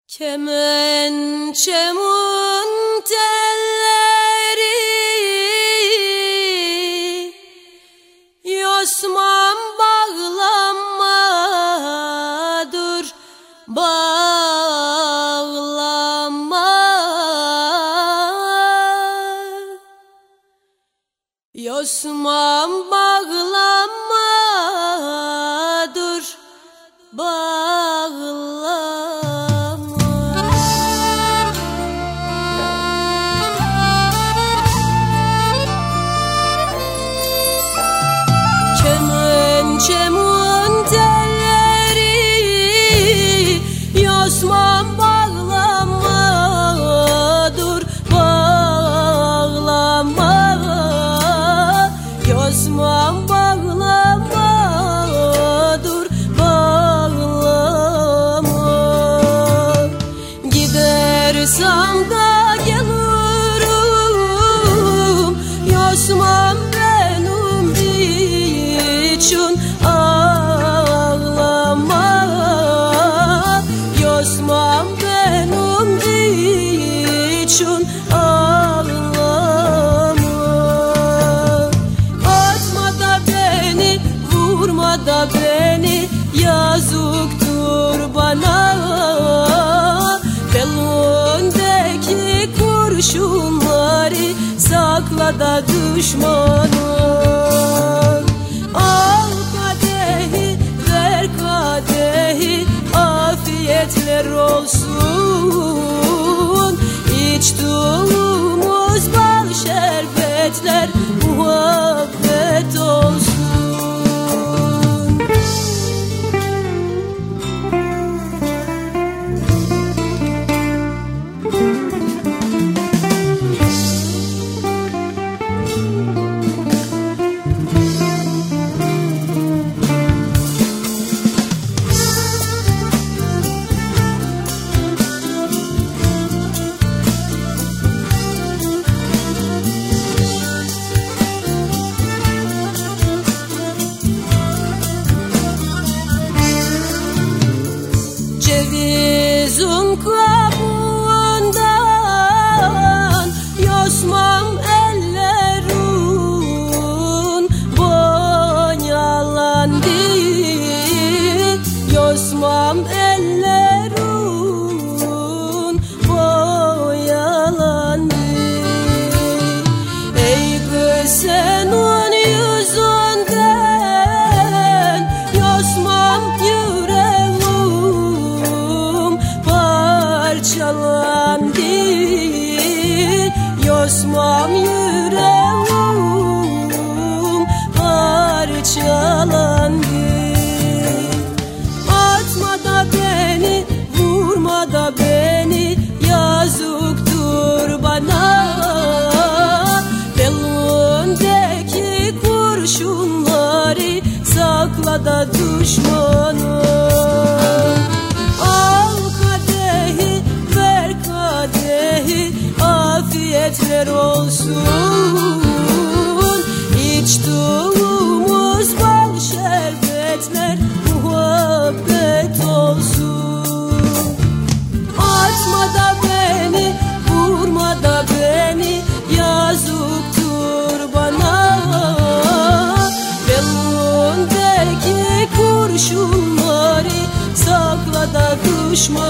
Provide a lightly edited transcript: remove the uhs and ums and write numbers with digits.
Kemençemun telleri Yosman bağlanma dur bağlanma Yosman bağlanma dur bağlanma Kemençemun telleri Yosman bağlanma dur bağlanma Yosman bağlanma dur bağlanma Gidersem da gelirim Yosman benim için ağlama Yosman benim için ağlama Atma da beni, vurma da beni yazıktır bana Belindeki kurşunları sakla da düşmanı Al kadehi, ver kadehi, afiyetler olsun İçtiğimiz bal şerbetler muhabbet olsun Cevizin kabuğundan Yosman ellerin boyalandı Yosman ellerin boyalandı Ey kız senin yüzünden Yosman parçalandı Yosman yüreğim parçalandı Atma da beni, vurma da beni yazıktır bana Belindeki kurşunları sakla da düşmanı afiyetler olsun İçtiğimiz bal şerbetler muhabbet olsun Atma da beni, vurma da beni yazıktır bana Belindeki kurşunları sakla da düşman